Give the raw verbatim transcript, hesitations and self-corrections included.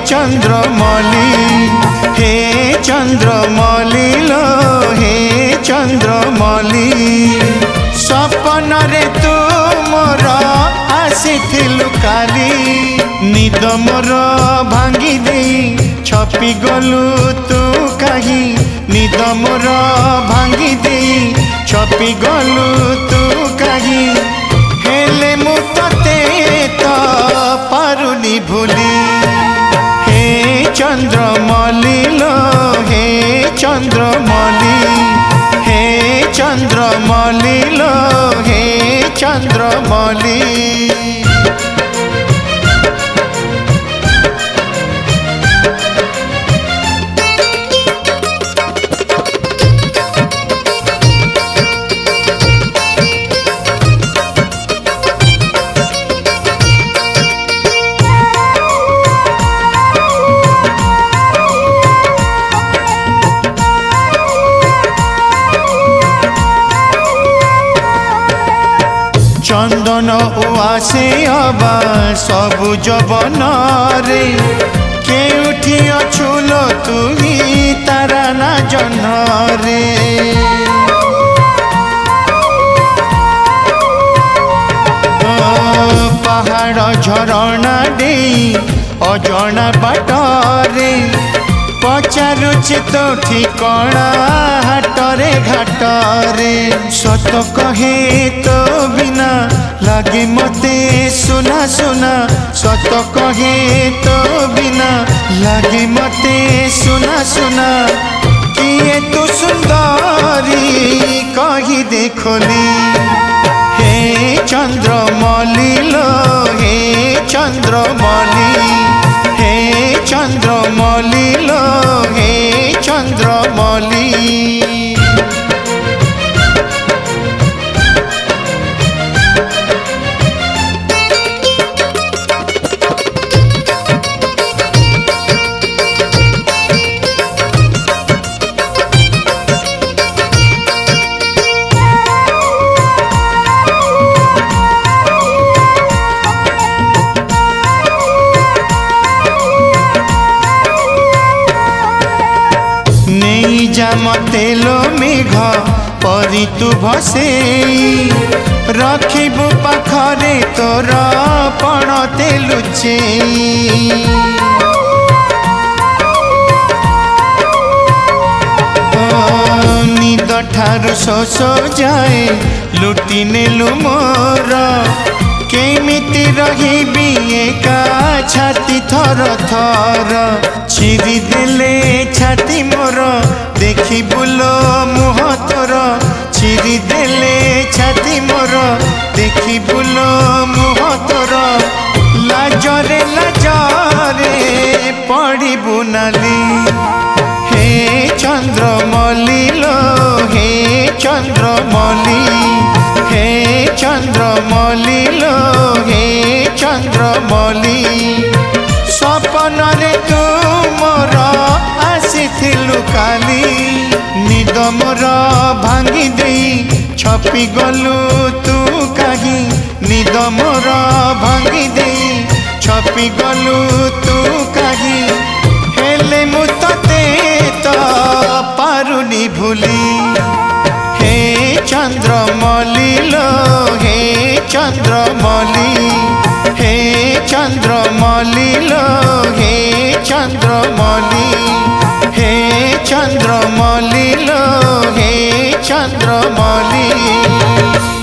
चंद्रमौली हे चंद्रमौली लो हे चंद्रमौली सपन रे तू मोर आसीथिलु काली निद मोर भांगी दे छपी गलु तू कहीं निद मोर भांगी दे छपी गलु तू कहीं हेले मु तते तो पारुनी भूली हे चंद्रमौली लो हे चंद्रमौली हे चंद्रमौली लो हे चंद्रमौली चंदन उआसे अबा सबुज बन रे केउठी अछुलो तुही तारा ना जन रे पहाड़ झरणा दे अजणा बाट रे पचारुचे तो ठिकणा हाटरे घाटरे सत कहे तो बिना लगे मते सुना सुना सत कहे तो बिना लगे मते सुना सुना किए तू सुंदरी कही देखली हे चंद्रमौली लो हे चंद्रमौली हे चंद्रमौली लो हे चंद्रमौली तेलो मेघ परी तू भसे रखिबु पाखरे तोर पण तेलुचे निद ठारू शोष जाए लुटी नेलु मोर केमिति रहिबी एका छाती थर थर छिरी देले छाती मोर देखी बुलो मुह तोर छिरी देले छाती मोर देखी बुलो मुह तोर लाजरे लाजरे पड़ी बुनाली हे चंद्रमौली लो हे चंद्रमौली हे चंद्रमौली लो हे चंद्रमौली सपन रे तू मोर आसीथिलु काली निद मोर भांगी दे छपी गलु तू कहीं निद मोर भांगी दे छपी गलु तू कहीं हेले मु तते तो पारुनी भूली हे चंद्रमौली लो हे चंद्रमौली हे चंद्रमौली लो हे चंद्रमौली हे चंद्रमौली लो हे चंद्रमौली।